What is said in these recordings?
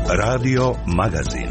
Radio Magazin.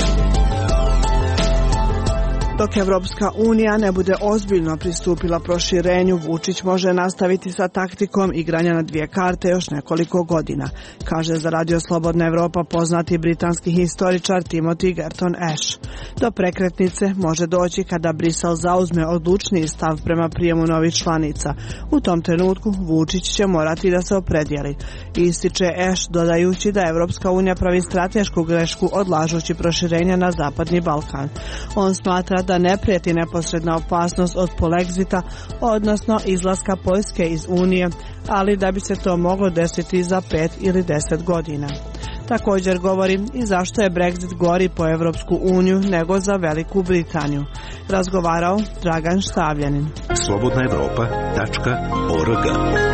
Dok Evropska unija ne bude ozbiljno pristupila proširenju, Vučić može nastaviti sa taktikom igranja na dvije karte još nekoliko godina, kaže za Radio Slobodna Evropa poznati britanski historičar Timothy Garton Ash. Do prekretnice može doći kada Brisel zauzme odlučniji stav prema prijemu novih članica. U tom trenutku Vučić će morati da se opredijeli. Ističe Ash dodajući da Evropska unija pravi stratešku grešku odlažući proširenje na Zapadni Balkan. On smatra da ne prijeti neposredna opasnost od polexita, odnosno izlaska Poljske iz Unije, ali da bi se to moglo desiti za 5 ili 10 godina. Također govori i zašto je Brexit gori po Evropsku uniju nego za Veliku Britaniju. Razgovarao Dragan Štavljanin. slobodnaevropa.org.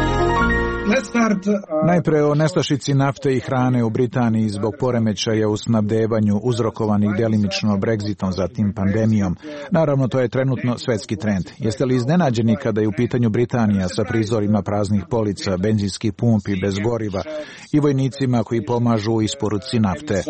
Najpre o nestašici nafte i hrane u Britaniji zbog poremećaja u snabdevanju uzrokovanih delimično Brexitom, zatim pandemijom. Naravno, to je trenutno svetski trend. Jeste li iznenađeni kada je u pitanju Britanija sa prizorima praznih polica, benzinskih pumpi bez goriva i vojnicima koji pomažu u isporuci nafte?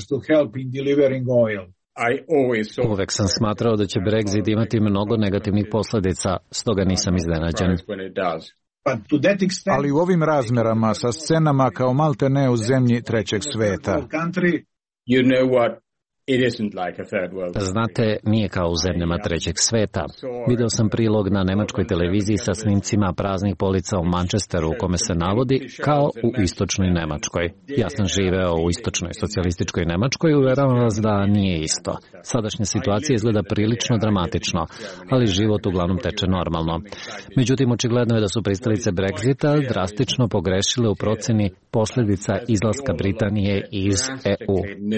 Uvek sam smatrao da će Brexit imati mnogo negativnih posljedica, stoga nisam iznenađen. Ali u ovim razmerama sa scenama kao malte ne u zemlji trećeg sveta. Znate, nije kao u zemljama trećeg sveta. Video sam prilog na nemačkoj televiziji sa snimcima praznih polica u Manchesteru u kome se navodi kao u istočnoj Nemačkoj. Ja sam živeo u istočnoj socijalističkoj Nemačkoj i uvjeravam vas da nije isto. Sadašnja situacija izgleda prilično dramatično, ali život uglavnom teče normalno. Međutim, očigledno je da su pristalice Brexita drastično pogrešile u procjeni posljedica izlaska Britanije iz EU.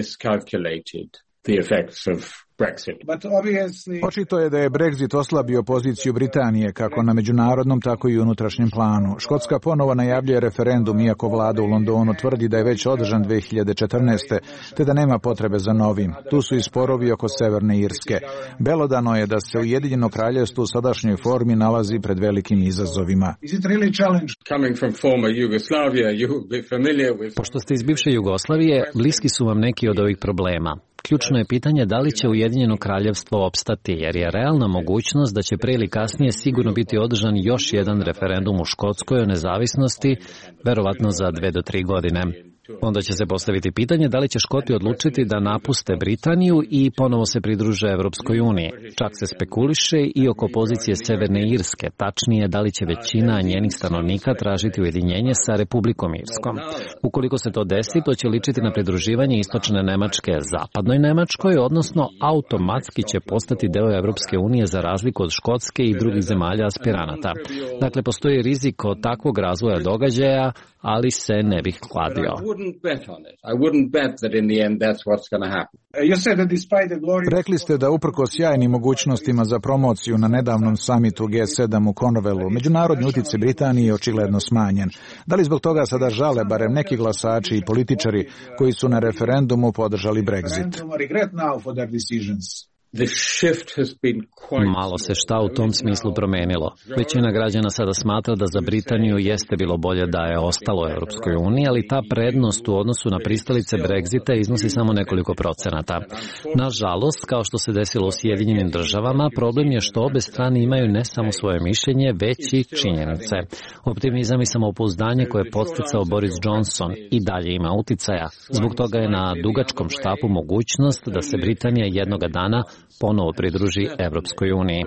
Očito je da je Brexit oslabio poziciju Britanije kako na međunarodnom, tako i unutrašnjem planu. Škotska ponovo najavljuje referendum, iako vlada u Londonu tvrdi da je već održan 2014. te da nema potrebe za novim. Tu su i sporovi oko Severne Irske. Belodano je da se Ujedinjeno kraljevstvo u sadašnjoj formi nalazi pred velikim izazovima. Pošto ste iz bivše Jugoslavije, bliski su vam neki od ovih problema. Ključno je pitanje da li će Ujedinjeno kraljevstvo opstati, jer je realna mogućnost da će prije ili kasnije sigurno biti održan još jedan referendum u Škotskoj o nezavisnosti, verovatno za 2 do 3 godine. Onda će se postaviti pitanje da li će Škoti odlučiti da napuste Britaniju i ponovo se pridruže Evropskoj uniji. Čak se spekuliše i oko pozicije Severne Irske, tačnije da li će većina njenih stanovnika tražiti ujedinjenje sa Republikom Irskom. Ukoliko se to desi, to će ličiti na pridruživanje istočne Nemačke zapadnoj Nemačkoj, odnosno automatski će postati deo Evropske unije za razliku od Škotske i drugih zemalja aspiranata. Dakle, postoji rizik od takvog razvoja događaja, ali se ne bih kladio. Rekli ste da uprkos sjajnim mogućnostima za promociju na nedavnom samitu G7 u Cornwallu, međunarodni utjecaj Britanije je očigledno smanjen. Da li zbog toga sada žale barem neki glasači i političari koji su na referendumu podržali Brexit? Malo se šta u tom smislu promenilo. Većina građana sada smatra da za Britaniju jeste bilo bolje da je ostalo u Europskoj uniji, ali ta prednost u odnosu na pristalice Brexita iznosi samo nekoliko procenata. Nažalost, kao što se desilo u Sjedinjenim državama, problem je što obe strane imaju ne samo svoje mišljenje, već i činjenice. Optimizam i samopouzdanje koje je podsticao Boris Johnson i dalje ima uticaja. Zbog toga je na dugačkom štapu mogućnost da se Britanija jednoga dana ponovo pridruži Evropskoj uniji.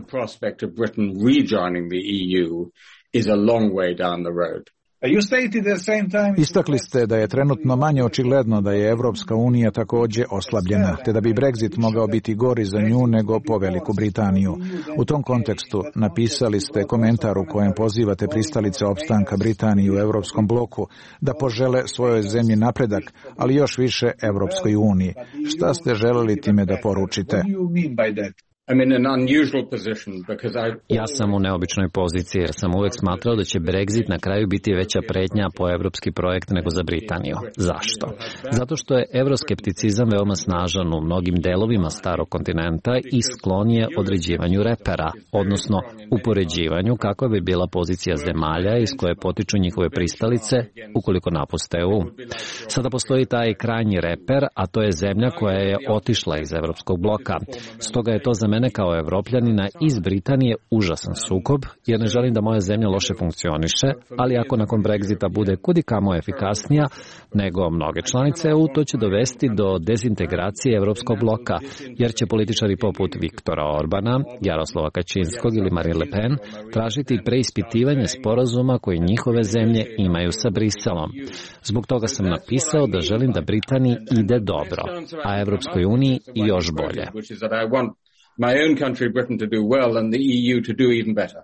Istakli ste da je trenutno manje očigledno da je Evropska unija također oslabljena, te da bi Brexit mogao biti gori za nju nego po Veliku Britaniju. U tom kontekstu napisali ste komentar u kojem pozivate pristalice opstanka Britanije u Evropskom bloku da požele svojoj zemlji napredak, ali još više Evropskoj uniji. Šta ste želeli time da poručite? Ja sam u neobičnoj poziciji jer sam uvek smatrao da će Brexit na kraju biti veća pretnja po evropski projekt nego za Britaniju. Zašto? Zato što je evroskepticizam veoma snažan u mnogim delovima starog kontinenta i sklon je određivanju repera, odnosno upoređivanju kakva bi bila pozicija zemalja iz koje potiču njihove pristalice ukoliko napuste EU. Sada postoji taj krajnji reper, a to je zemlja koja je otišla iz evropskog bloka. Stoga je to za mene kao Evropljanina iz Britanije užasan sukob, jer ne želim da moja zemlja loše funkcioniše, ali ako nakon Brexita bude kudikamo efikasnija nego mnoge članice EU, to će dovesti do dezintegracije evropskog bloka, jer će političari poput Viktora Orbana, Jaroslava Kačinskog ili Marine Le Pen tražiti preispitivanje sporazuma koji njihove zemlje imaju sa Briselom. Zbog toga sam napisao da želim da Britaniji ide dobro, a Evropskoj uniji i još bolje. My own country, Britain, to do well and the EU to do even better.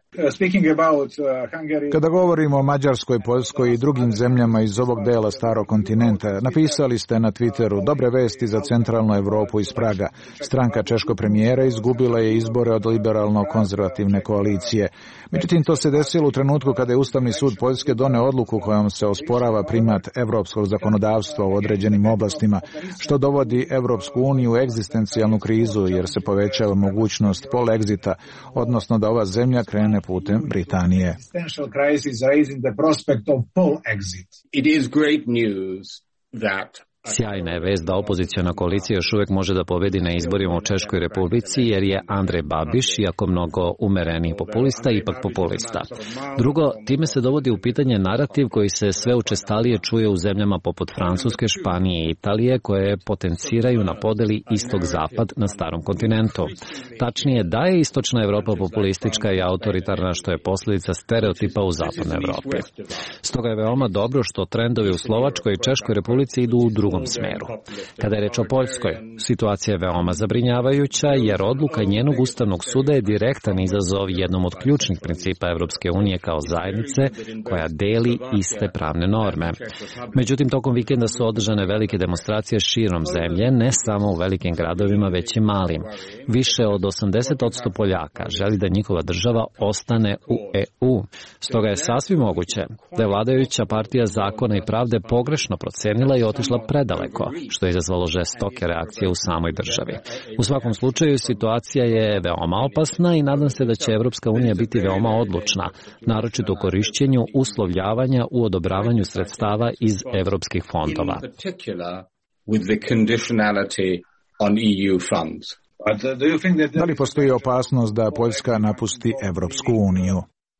Kada govorimo o Mađarskoj, Poljskoj i drugim zemljama iz ovog dela starog kontinenta, napisali ste na Twitteru dobre vesti za centralnu Evropu iz Praga. Stranka češkog premijera izgubila je izbore od liberalno-konzervativne koalicije. Međutim, to se desilo u trenutku kada je Ustavni sud Poljske doneo odluku kojom se osporava primat evropskog zakonodavstva u određenim oblastima, što dovodi Evropsku uniju u egzistencijalnu krizu jer se povećava mogućnost polexita, odnosno da ova zemlja krene putem Britanije. It is great news that Sjajna je vest da opoziciona koalicija još uvek može da pobedi na izborima u Češkoj Republici, jer je Andrej Babiš, iako mnogo umereniji populista, ipak populista. Drugo, time se dovodi u pitanje narativ koji se sve učestalije čuje u zemljama poput Francuske, Španije i Italije, koje potenciraju na podeli istog-zapad na starom kontinentu. Tačnije, da je istočna Evropa populistička i autoritarna, što je posljedica stereotipa u zapadnoj Evropi. Stoga je veoma dobro što trendovi u Slovačkoj i Češkoj Republici idu u drugom smeru. Kada je reč o Poljskoj, situacija je veoma zabrinjavajuća, jer odluka njenog Ustavnog suda je direktan izazov jednom od ključnih principa Evropske unije kao zajednice koja deli iste pravne norme. Međutim, tokom vikenda su održane velike demonstracije širom zemlje, ne samo u velikim gradovima, već i malim. Više od 80% Poljaka želi da njihova država ostane u EU. Stoga je sasvim moguće da je vladajuća partija Zakona i pravde pogrešno procenila i otišla predaleko, što je izazvalo žestoke reakcije u samoj državi. U svakom slučaju, situacija je veoma opasna i nadam se da će Evropska unija biti veoma odlučna, naročito u korišćenju uslovljavanja u odobravanju sredstava iz evropskih fondova. Da li postoji opasnost da Poljska napusti Evropsku uniju?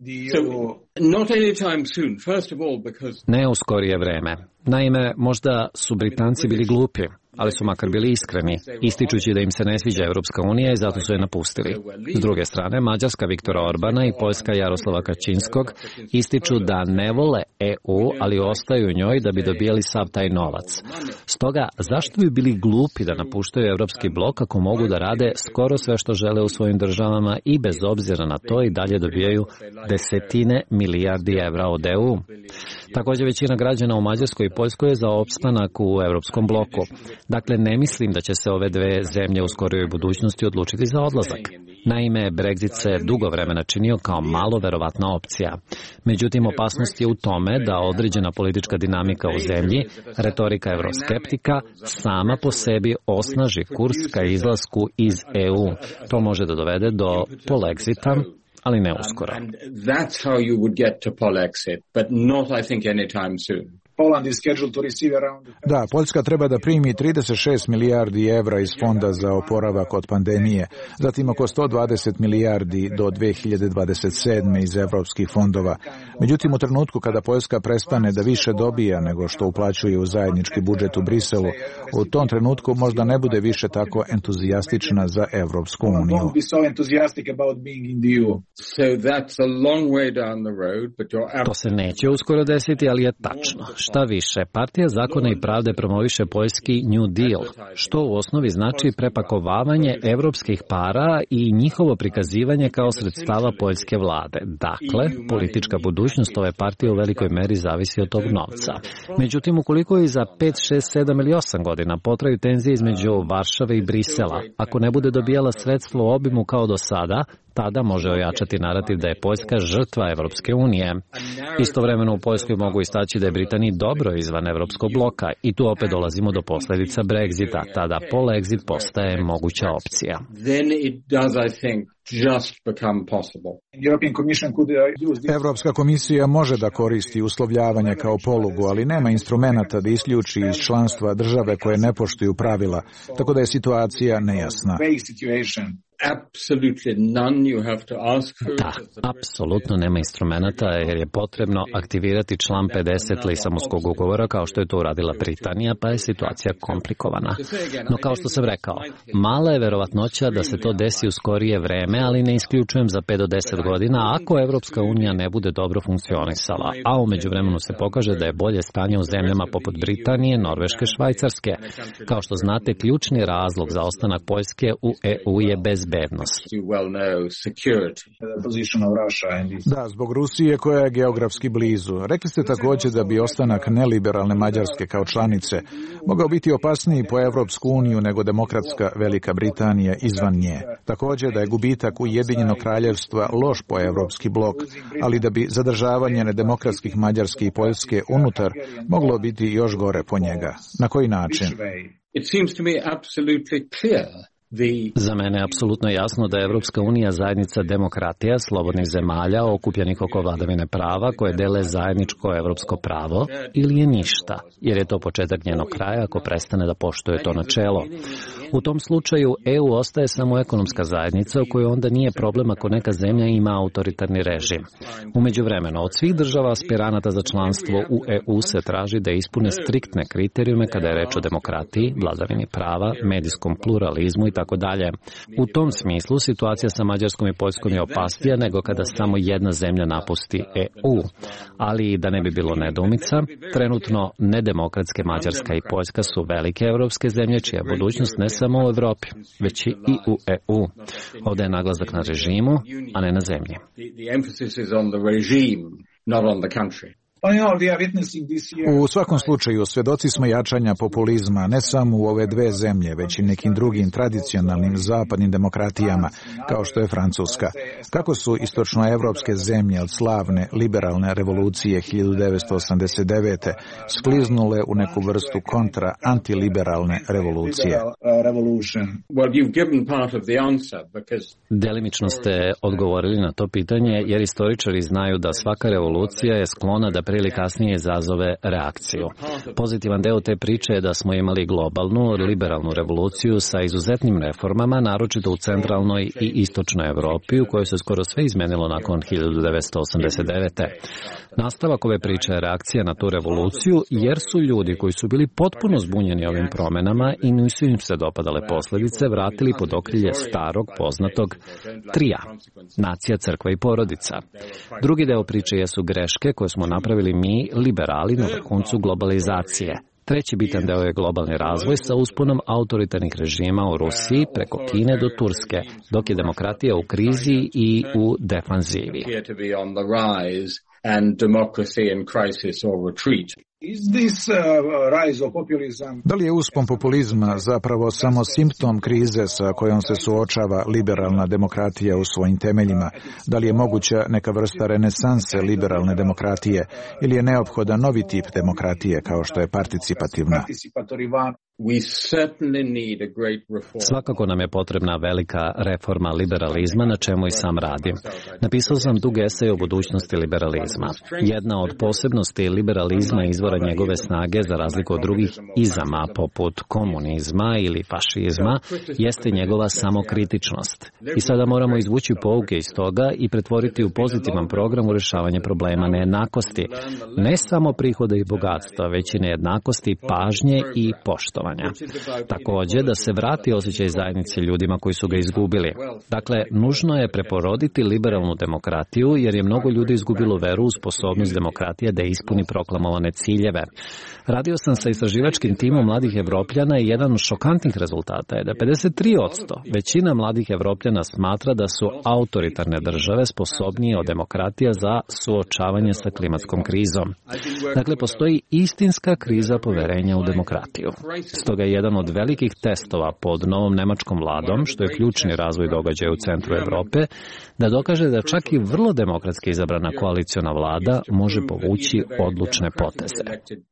Ne u skorije vreme. Naime, možda su Britanci bili glupi, ali su makar bili iskreni, ističući da im se ne sviđa Evropska unija i zato su je napustili. S druge strane, Mađarska Viktora Orbana i Poljska Jaroslava Kačinskog ističu da ne vole EU, ali ostaju u njoj da bi dobijali sav taj novac. Stoga, zašto bi bili glupi da napuštaju Evropski blok ako mogu da rade skoro sve što žele u svojim državama i bez obzira na to i dalje dobijaju desetine milijardi evra od EU? Također, većina građana u Mađarskoj i Poljskoj je za opstanak u Evropskom bloku. Dakle, ne mislim da će se ove dve zemlje u skorijoj budućnosti odlučiti za odlazak. Naime, Brexit se dugo vremena činio kao malo verovatna opcija. Međutim, opasnost je u tome da određena politička dinamika u zemlji, retorika evroskeptika, sama po sebi osnaži kurs ka izlasku iz EU. To može da dovede do polexita, ali ne uskoro. Da, Poljska treba da primi 36 milijardi evra iz fonda za oporavak od pandemije, zatim oko 120 milijardi do 2027. iz evropskih fondova. Međutim, u trenutku kada Poljska prestane da više dobija nego što uplaćuje u zajednički budžet u Briselu, u tom trenutku možda ne bude više tako entuzijastična za Evropsku uniju. To se neće uskoro desiti, ali je tačno. Šta više, Partija zakona i pravde promoviše poljski New Deal, što u osnovi znači prepakovavanje evropskih para i njihovo prikazivanje kao sredstava poljske vlade. Dakle, politička budućnost ove partije u velikoj meri zavisi od tog novca. Međutim, ukoliko i za 5, 6, 7 ili 8 godina potraju tenzije između Varšave i Brisela, ako ne bude dobijala sredstvo u obimu kao do sada, tada može ojačati narativ da je Poljska žrtva Evropske unije. Istovremeno u Poljskoj mogu istaći da je Britaniji dobro izvan Evropskog bloka i tu opet dolazimo do posljedica Brexita. Tada pol-exit postaje moguća opcija. Evropska komisija može da koristi uslovljavanje kao polugu, ali nema instrumenata da isključi iz članstva države koje ne poštuju pravila, tako da je situacija nejasna. Da, apsolutno nema instrumenata jer je potrebno aktivirati član 50 Lisabonskog ugovora kao što je to uradila Britanija, pa je situacija komplikovana. No kao što sam rekao, mala je verovatnoća da se to desi u skorije vreme, ali ne isključujem za 5 do 10 godina ako Evropska unija ne bude dobro funkcionisala, a u međuvremenu se pokaže da je bolje stanje u zemljama poput Britanije, Norveške, Švajcarske. Kao što znate, ključni razlog za ostanak Poljske u EU je bezbednost. Da, zbog Rusije koja je geografski blizu. Rekli ste također da bi ostanak neliberalne Mađarske kao članice mogao biti opasniji po Evropsku uniju nego demokratska Velika Britanija izvan nje. Također da je gubitak Ujedinjenog kraljevstva loš po Evropski blok, ali da bi zadržavanje nedemokratskih Mađarske i Poljske unutar moglo biti još gore po njega. Na koji način? Za mene je apsolutno jasno da je Evropska unija zajednica demokratija, slobodnih zemalja, okupljenih oko vladavine prava, koje dele zajedničko evropsko pravo, ili je ništa, jer je to početak njenog kraja ako prestane da poštuje to načelo. U tom slučaju EU ostaje samo ekonomska zajednica u kojoj onda nije problem ako neka zemlja ima autoritarni režim. U međuvremenu, od svih država aspiranata za članstvo u EU se traži da ispune striktne kriterijume kada je reč o demokratiji, vladavini prava, medijskom pluralizmu i tako dalje. U tom smislu situacija sa Mađarskom i Poljskom je opasnija nego kada samo jedna zemlja napusti EU. Ali da ne bi bilo nedoumica, trenutno nedemokratske Mađarska i Poljska su velike evropske zemlje čija budućnost ne samo u Evropi, već i u EU. Ovdje je naglasak na režimu, a ne na zemlji. U svakom slučaju, svjedoci smo jačanja populizma ne samo u ove dve zemlje, već i nekim drugim tradicionalnim zapadnim demokratijama, kao što je Francuska. Kako su istočnoevropske zemlje od slavne liberalne revolucije 1989. skliznule u neku vrstu kontra-antiliberalne revolucije? Delimično ste odgovorili na to pitanje, jer istoričari znaju da svaka revolucija je sklona da prije ili kasnije izazove reakciju. Pozitivan deo te priče je da smo imali globalnu, liberalnu revoluciju sa izuzetnim reformama, naročito u centralnoj i istočnoj Evropi, u kojoj se skoro sve izmenilo nakon 1989. Nastavak ove priče je reakcija na tu revoluciju, jer su ljudi koji su bili potpuno zbunjeni ovim promenama i nisu im se dopadale posljedice, vratili pod okrilje starog, poznatog trija: nacija, crkva i porodica. Drugi deo priče jesu greške koje smo napravili mi, liberali, na vrhuncu globalizacije. Treći bitan deo je globalni razvoj sa usponom autoritarnih režima u Rusiji preko Kine do Turske, dok je demokratija u krizi i u defanzivi. Da li je uspon populizma zapravo samo simptom krize sa kojom se suočava liberalna demokratija u svojim temeljima? Da li je moguća neka vrsta renesanse liberalne demokratije ili je neophodan novi tip demokratije kao što je participativna? Svakako nam je potrebna velika reforma liberalizma, na čemu i sam radim. Napisao sam dug esej o budućnosti liberalizma. Jedna od posebnosti liberalizma izvora njegove snage, za razliku od drugih izama poput komunizma ili fašizma, jeste njegova samokritičnost. I sada moramo izvući pouke iz toga i pretvoriti u pozitivan program u rješavanje problema nejednakosti. Ne samo prihoda i bogatstva, već i nejednakosti, pažnje i poštovanja. suočavanja. Također da se vrati osjećaj zajednice ljudima koji su ga izgubili. Dakle, nužno je preporoditi liberalnu demokratiju jer je mnogo ljudi izgubilo veru u sposobnost demokratije da ispuni proklamovane ciljeve. Radio sam sa istraživačkim timom mladih Evropljana i jedan od šokantnih rezultata je da 53% većina mladih Evropljana smatra da su autoritarne države sposobnije od demokratija za suočavanje sa klimatskom krizom. Dakle, postoji istinska kriza poverenja u demokratiju. Stoga je jedan od velikih testova pod novom nemačkom vladom, što je ključni razvoj događaja u centru Evrope, da dokaže da čak i vrlo demokratski izabrana koaliciona vlada može povući odlučne poteze.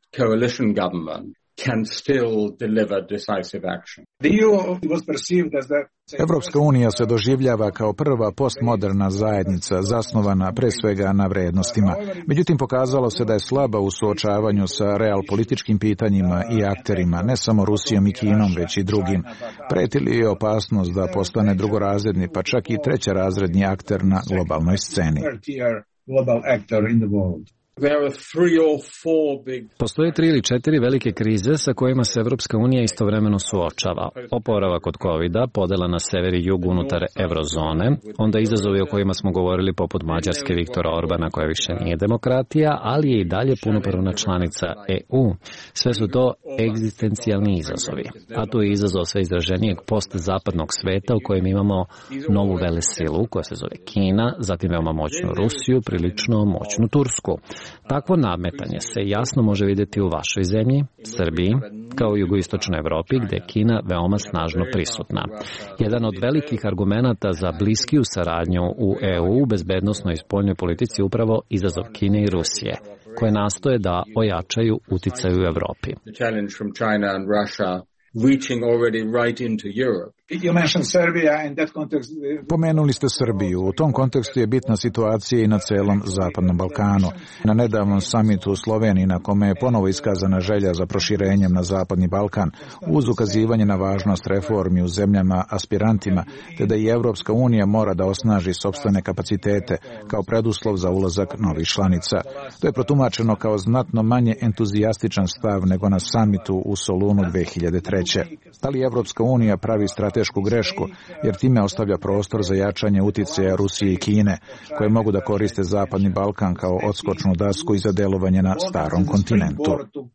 Evropska unija se doživljava kao prva postmoderna zajednica zasnovana pre svega na vrednostima. Međutim, pokazalo se da je slaba u suočavanju sa realpolitičkim pitanjima i akterima, ne samo Rusijom i Kinom, već i drugim. Preti li je opasnost da postane drugorazredni, pa čak i trećerazredni akter na globalnoj sceni? Postoje 3 ili 4 velike krize sa kojima se Evropska unija istovremeno suočava. Oporavak od covida, podela na sever i jug unutar eurozone, onda izazovi o kojima smo govorili poput Mađarske Viktora Orbana koja više nije demokratija, ali je i dalje punopravna članica EU. Sve su to egzistencijalni izazovi. A tu je izazov sve izraženijeg postzapadnog sveta u kojem imamo novu velesilu koja se zove Kina, zatim veoma moćnu Rusiju, prilično moćnu Tursku. Takvo nadmetanje se jasno može vidjeti u vašoj zemlji, Srbiji, kao i jugoistočnoj Evropi, gdje je Kina veoma snažno prisutna. Jedan od velikih argumenata za bliskiju saradnju u EU, bezbednosnoj i spoljnoj politici, upravo izazov Kine i Rusije, koje nastoje da ojačaju uticaj u Evropi. Pomenuli ste Srbiju. U tom kontekstu je bitna situacija i na celom Zapadnom Balkanu. Na nedavnom samitu u Sloveniji, na kome je ponovo iskazana želja za proširenjem na Zapadni Balkan, uz ukazivanje na važnost reformi u zemljama aspirantima, te da i Evropska unija mora da osnaži sopstvene kapacitete kao preduslov za ulazak novih članica. To je protumačeno kao znatno manje entuzijastičan stav nego na samitu u Solunu 2003. Da li Evropska unija pravi stratešku grešku, jer time ostavlja prostor za jačanje uticaja Rusije i Kine, koje mogu da koriste Zapadni Balkan kao odskočnu dasku i za delovanje na starom kontinentu?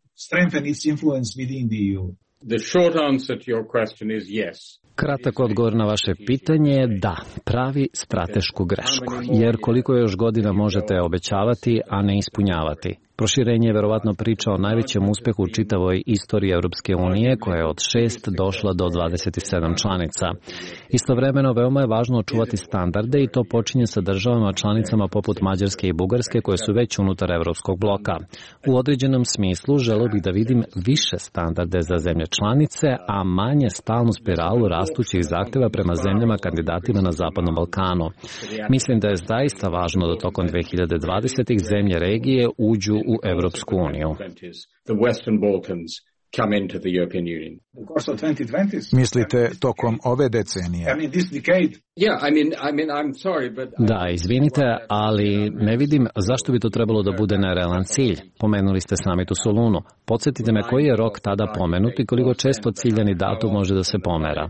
Kratak odgovor na vaše pitanje je da, pravi stratešku grešku, jer koliko još godina možete obećavati, a ne ispunjavati. Proširenje je verovatno priča o najvećem uspehu u čitavoj istoriji Europske unije, koja je od 6 došla do 27 članica. Istovremeno, veoma je važno očuvati standarde i to počinje sa državama članicama poput Mađarske i Bugarske, koje su već unutar Evropskog bloka. U određenom smislu želeo bih da vidim više standarde za zemlje članice, a manje stalnu spiralu rastućih zahteva prema zemljama kandidatima na Zapadnom Balkanu. Mislim da je zaista važno da tokom 2020. zemlje regije uđu u Evropsku uniju. Mislite tokom ove decenije? Da, izvinite, ali ne vidim zašto bi to trebalo da bude nerealan cilj. Pomenuli ste summit u Solunu. Podsjetite me koji je rok tada pomenut i koliko često ciljani datum može da se pomera.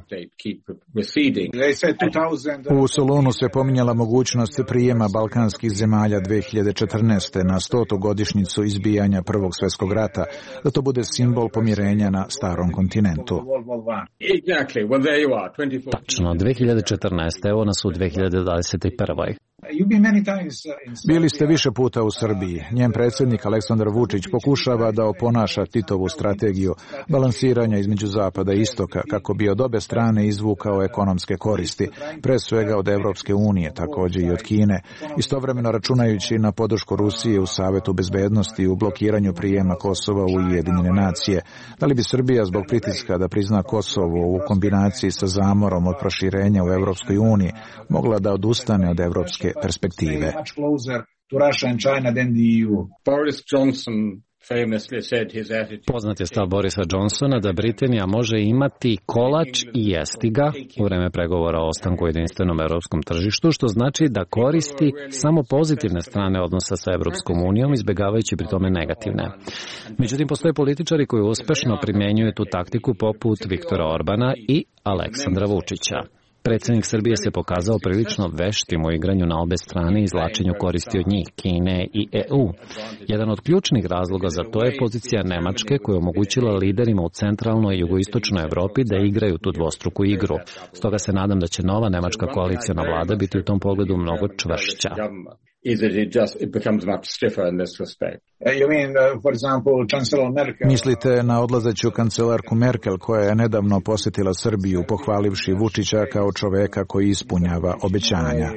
U Solunu se pominjala mogućnost prijema balkanskih zemalja 2014. na 100. godišnjicu izbijanja Prvog svjetskog rata, da to bude simbol pomirenja na starom kontinentu. Tačno, 2014. Evo nas u 2021. Bili ste više puta u Srbiji. Njen predsjednik Aleksandar Vučić pokušava da oponaša Titovu strategiju balansiranja između Zapada i Istoka kako bi od obe strane izvukao ekonomske koristi, pre svega od Evropske unije, također i od Kine, istovremeno računajući na podršku Rusije u Savetu bezbednosti i u blokiranju prijema Kosova u Ujedinjene nacije. Da li bi Srbija zbog pritiska da prizna Kosovo u kombinaciji sa zamorom od proširenja u Evropskoj uniji mogla da odustane od evropske perspektive? Poznat je stav Borisa Johnsona da Britanija može imati kolač i jesti ga u vreme pregovora o ostanku u jedinstvenom europskom tržištu, što znači da koristi samo pozitivne strane odnosa sa Evropskom unijom, izbjegavajući pri tome negativne. Međutim, postoje političari koji uspešno primjenjuju tu taktiku poput Viktora Orbana i Aleksandra Vučića. Predsjednik Srbije se pokazao prilično veštim u igranju na obe strane i izvlačenju koristi od njih, Kine i EU. Jedan od ključnih razloga za to je pozicija Nemačke koja je omogućila liderima u centralnoj i jugoistočnoj Evropi da igraju tu dvostruku igru. Stoga se nadam da će nova nemačka koaliciona vlada biti u tom pogledu mnogo čvršća. Mislite na odlazeću kancelarku Merkel koja je nedavno posjetila Srbiju pohvalivši Vučića kao čoveka koji ispunjava obećanja.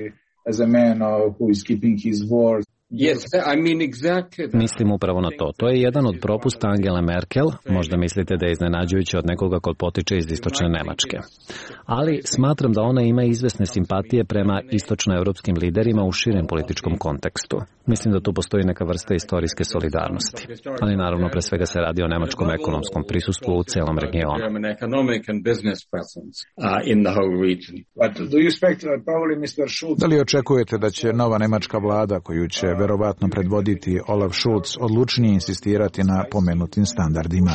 Mislim upravo na to. To je jedan od propusta Angele Merkel. Možda mislite da je iznenađujuće od nekoga ko potiče iz istočne Nemačke. Ali smatram da ona ima izvesne simpatije prema istočnoevropskim liderima u širem političkom kontekstu. Mislim da tu postoji neka vrsta istorijske solidarnosti. Ali naravno pre svega se radi o nemačkom ekonomskom prisustvu u celom regionu. Da li očekujete da će nova nemačka vlada koju će verovatno predvoditi Olaf Scholz odlučnije insistirati na pomenutim standardima?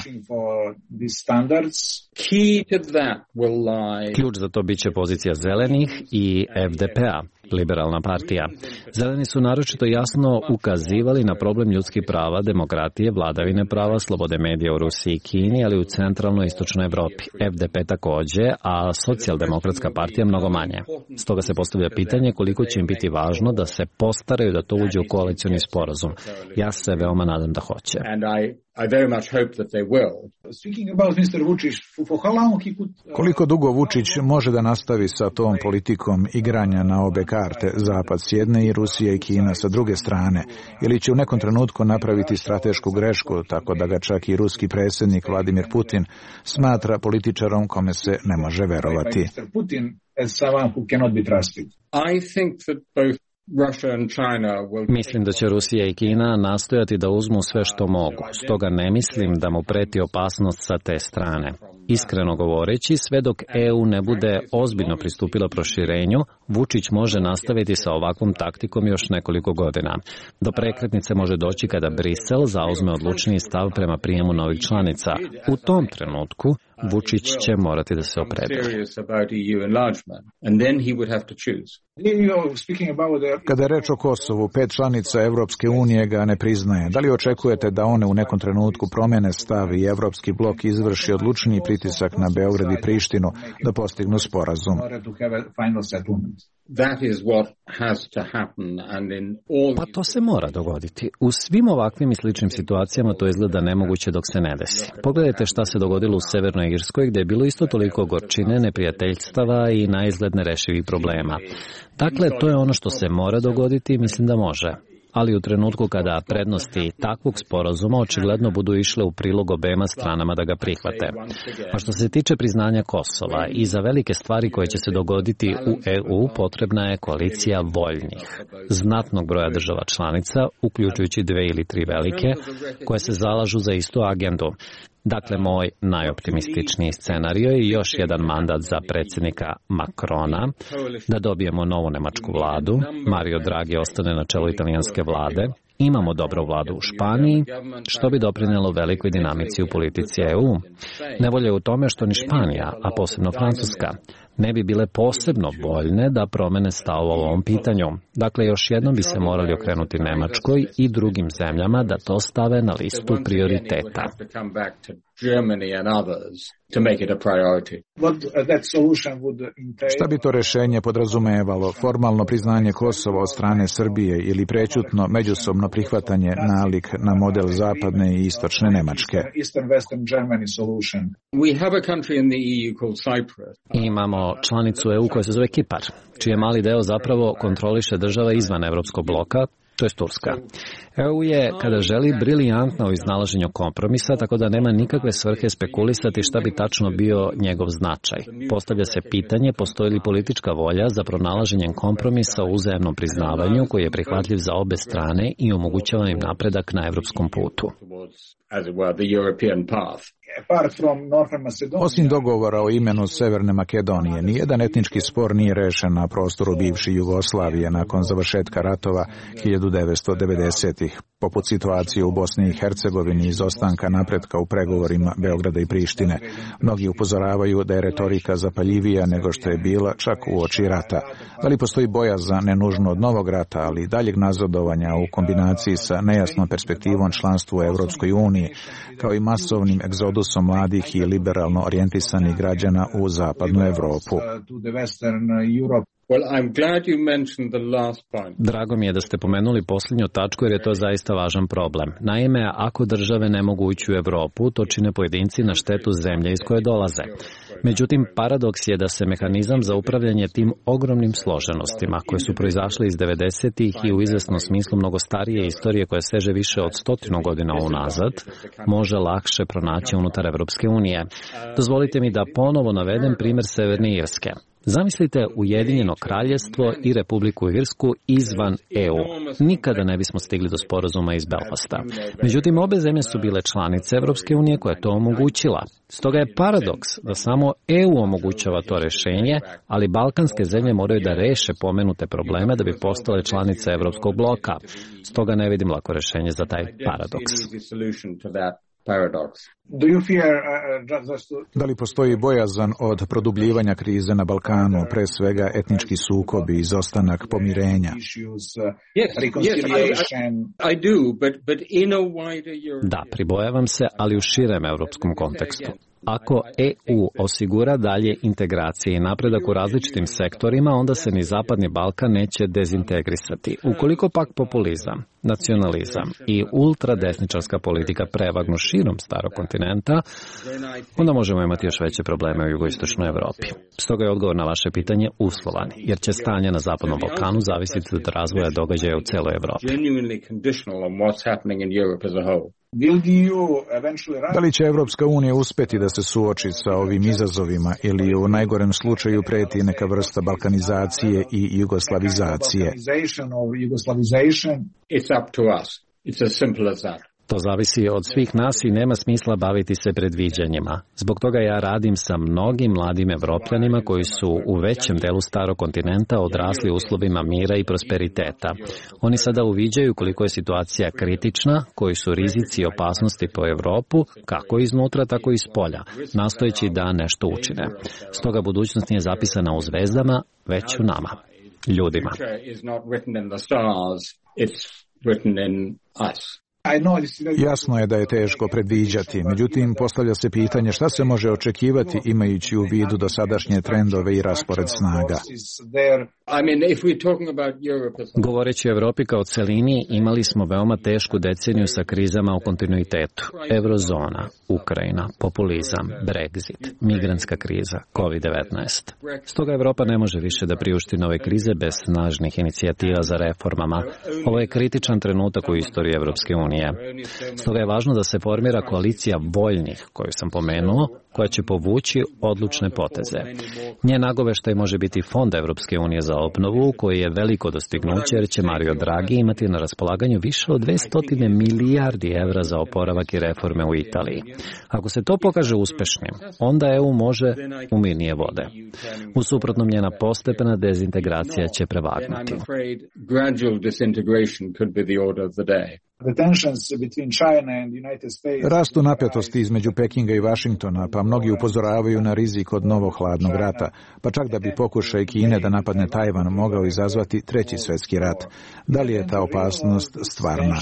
Ključ za to biće pozicija zelenih i FDP-a, liberalna partija. Zeleni su naročito jasno ukazivali na problem ljudskih prava, demokratije, vladavine prava, slobode medija u Rusiji i Kini, ali u centralnoj i istočnoj Evropi. FDP takođe, a socijaldemokratska partija mnogo manje. Stoga se postavlja pitanje koliko će im biti važno da se postaraju da to uđe u koalicioni sporazum. Ja se veoma nadam da hoće. Koliko dugo Vučić može da nastavi sa tom politikom igranja na obe karte, Zapad s jedne i Rusija i Kina sa druge strane, ili će u nekom trenutku napraviti stratešku grešku, tako da ga čak i ruski predsjednik Vladimir Putin smatra političarom kome se ne može verovati? Mislim da će Rusija i Kina nastojati da uzmu sve što mogu, stoga ne mislim da mu preti opasnost sa te strane. Iskreno govoreći, sve dok EU ne bude ozbiljno pristupila proširenju, Vučić može nastaviti sa ovakvom taktikom još nekoliko godina. Do prekretnice može doći kada Brisel zauzme odlučniji stav prema prijemu novih članica. U tom trenutku Vučić će morati da se opredeli. Kada je reč o Kosovu, 5 članica Evropske unije ga ne priznaje. Da li očekujete da one u nekom trenutku promene stav i Evropski blok izvrši odlučniji pritisak na Beograd i Prištinu da postignu sporazum? Pa to se mora dogoditi. U svim ovakvim i sličnim situacijama to izgleda nemoguće dok se ne desi. Pogledajte šta se dogodilo u Severnoj Irskoj, gde je bilo isto toliko gorčine, neprijateljstava i naizgled nerešivih problema. Dakle, to je ono što se mora dogoditi i mislim da može. Ali u trenutku kada prednosti takvog sporazuma očigledno budu išle u prilog obema stranama da ga prihvate. A što se tiče priznanja Kosova i za velike stvari koje će se dogoditi u EU potrebna je koalicija voljnih, znatnog broja država članica, uključujući 2 ili 3 velike, koje se zalažu za istu agendu. Dakle, moj najoptimističniji scenario je još jedan mandat za predsjednika Macrona, da dobijemo novu nemačku vladu, Mario Draghi ostane na čelu italijanske vlade, imamo dobru vladu u Španiji, što bi doprinelo velikoj dinamici u politici EU. Nevolja je u tome što ni Španija, a posebno Francuska, ne bi bile posebno voljne da promene stav o ovom pitanju. Dakle, još jednom bi se morali okrenuti Nemačkoj i drugim zemljama da to stave na listu prioriteta. Šta bi to rešenje podrazumevalo? Formalno priznanje Kosova od strane Srbije ili prećutno međusobno prihvatanje nalik na model zapadne i istočne Nemačke? Imamo članicu EU koja se zove Kipar, čije mali deo zapravo kontroliše država izvan Evropskog bloka, to je Turska. EU je, kada želi, briljantna u iznalaženju kompromisa, tako da nema nikakve svrhe spekulisati šta bi tačno bio njegov značaj. Postavlja se pitanje, postoji li politička volja za pronalaženjem kompromisa u uzajamnom priznavanju koji je prihvatljiv za obe strane i omogućava im napredak na evropskom putu. Osim dogovora o imenu Severne Makedonije, nijedan etnički spor nije rešen na prostoru bivše Jugoslavije nakon završetka ratova 1990-ih, poput situacije u Bosni i Hercegovini i izostanka napretka u pregovorima Beograda i Prištine. Mnogi upozoravaju da je retorika zapaljivija nego što je bila čak uoči rata. Da li postoji bojazan ne nužno od novog rata, ali i daljeg nazadovanja u kombinaciji sa nejasnom perspektivom članstva u Evropskoj uniji, kao i masovnim egzodusom mladih i liberalno orijentisanih građana u zapadnu Evropu? Drago mi je da ste pomenuli posljednju tačku jer je to zaista važan problem. Naime, ako države ne mogu ući u Evropu, to čine pojedinci na štetu zemlje iz koje dolaze. Međutim, paradoks je da se mehanizam za upravljanje tim ogromnim složenostima, koje su proizašle iz 90-ih i u izvesnom smislu mnogo starije istorije koja seže više od 100 godina unazad, može lakše pronaći unutar Evropske unije. Dozvolite mi da ponovo navedem primjer Severne Irske. Zamislite Ujedinjeno kraljevstvo i Republiku Irsku izvan EU. Nikada ne bismo stigli do sporazuma iz Belfasta. Međutim, obe zemlje su bile članice Evropske unije koja je to omogućila. Stoga je paradoks da samo EU omogućava to rešenje, ali balkanske zemlje moraju da reše pomenute probleme da bi postale članice Evropskog bloka. Stoga ne vidim lako rešenje za taj paradoks. Da li postoji bojazan od produbljivanja krize na Balkanu, pre svega etnički sukobi, izostanak pomirenja? Da, pribojavam se, ali u širem evropskom kontekstu. Ako EU osigura dalje integracije i napredak u različitim sektorima, onda se ni Zapadni Balkan neće dezintegrisati. Ukoliko pak populizam, nacionalizam i ultradesničarska politika prevagnu širom starog kontinenta, onda možemo imati još veće probleme u jugoistočnoj Evropi. Stoga je odgovor na vaše pitanje uslovan, jer će stanje na Zapadnom Balkanu zavisiti od razvoja događaja u celoj Evropi. Da li će Evropska unija uspeti da se suoči sa ovim izazovima ili u najgorem slučaju preti neka vrsta balkanizacije i jugoslavizacije? To zavisi od svih nas i nema smisla baviti se predviđanjima. Zbog toga ja radim sa mnogim mladim Evropljanima koji su u većem delu starog kontinenta odrasli u uslovima mira i prosperiteta. Oni sada uviđaju koliko je situacija kritična, koji su rizici i opasnosti po Evropu, kako iznutra, tako i spolja, nastojeći da nešto učine. Stoga budućnost nije zapisana u zvezdama, već u nama, ljudima. Jasno je da je teško predviđati, međutim postavlja se pitanje šta se može očekivati imajući u vidu dosadašnje trendove i raspored snaga. Govoreći o Evropi kao celini, imali smo veoma tešku deceniju sa krizama u kontinuitetu. Eurozona, Ukrajina, populizam, Brexit, migrantska kriza, COVID-19. Stoga Evropa ne može više da priušti nove krize bez snažnih inicijativa za reformama. Ovo je kritičan trenutak u istoriji Evropske unije. Stoga je važno da se formira koalicija voljnih, koju sam pomenuo, koja će povući odlučne poteze. Njen nagoveštaj može biti Fond Evropske unije za obnovu, koji je veliko dostignuće jer će Mario Draghi imati na raspolaganju više od 200 milijardi evra za oporavak i reforme u Italiji. Ako se to pokaže uspešnim, onda EU može u mirnije vode. U suprotnom, njena postepena dezintegracija će prevagnuti. Rastu napetosti između Pekinga i Vašingtona, pa mnogi upozoravaju na rizik od novog hladnog rata, pa čak da bi pokušaj Kine da napadne Tajvan mogao izazvati treći svjetski rat. Da li je ta opasnost stvarna?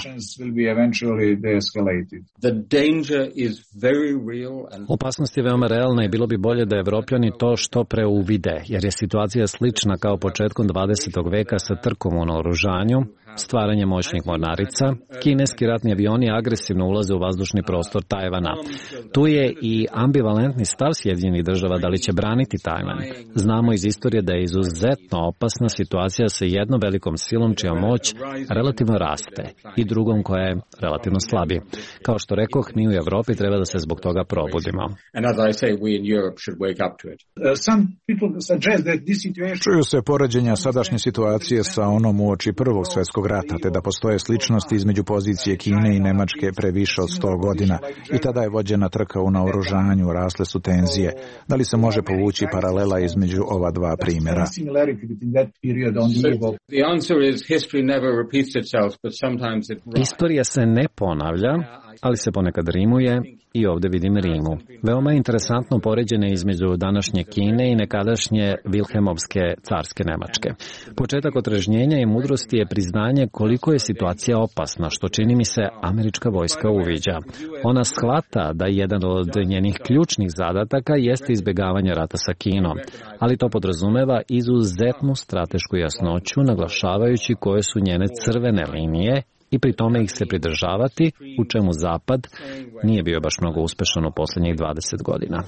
Opasnost je veoma realna i bilo bi bolje da Evropljani to što pre uvide, jer je situacija slična kao početkom 20. veka sa trkom u naoružanju, stvaranje moćnih mornarica, kineski ratni avioni agresivno ulaze u vazdušni prostor Tajvana. Tu je i ambivalentni stav Sjedinjenih država da li će braniti Tajvan. Znamo iz istorije da je izuzetno opasna situacija sa jednom velikom silom čija moć relativno raste i drugom koja je relativno slabi. Kao što rekoh, mi u Evropi treba da se zbog toga probudimo. Čuju se poređenja sadašnje situacije sa onom uoči Prvog svjetskog rata, te da postoje sličnosti između pozicije Kine i Nemačke pre više od 100 godina. I tada je vođena trka u naoružanju, rasle su tenzije. Da li se može povući paralela između ova dva primjera? Istorija se ne ponavlja, ali se ponekad rimuje i ovdje vidim rimu. Veoma interesantno poređenje između današnje Kine i nekadašnje Vilhelmovske carske Nemačke. Početak otrežnjenja i mudrosti je priznanje koliko je situacija opasna, što čini mi se američka vojska uviđa. Ona shvata da jedan od njenih ključnih zadataka jeste izbjegavanje rata sa Kinom, ali to podrazumeva izuzetnu stratešku jasnoću, naglašavajući koje su njene crvene linije i pri tome ih se pridržavati, u čemu Zapad nije bio baš mnogo uspešan u posljednjih 20 godina.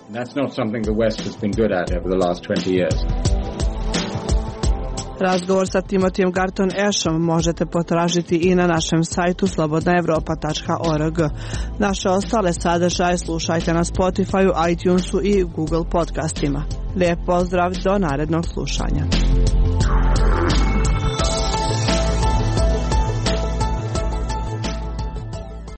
Razgovor sa Timotijem Garton Ashom možete potražiti i na našem sajtu slobodnaevropa.org. Naše ostale sadržaje slušajte na Spotifyu, iTunesu i Google podcastima. Lijep pozdrav, do narednog slušanja.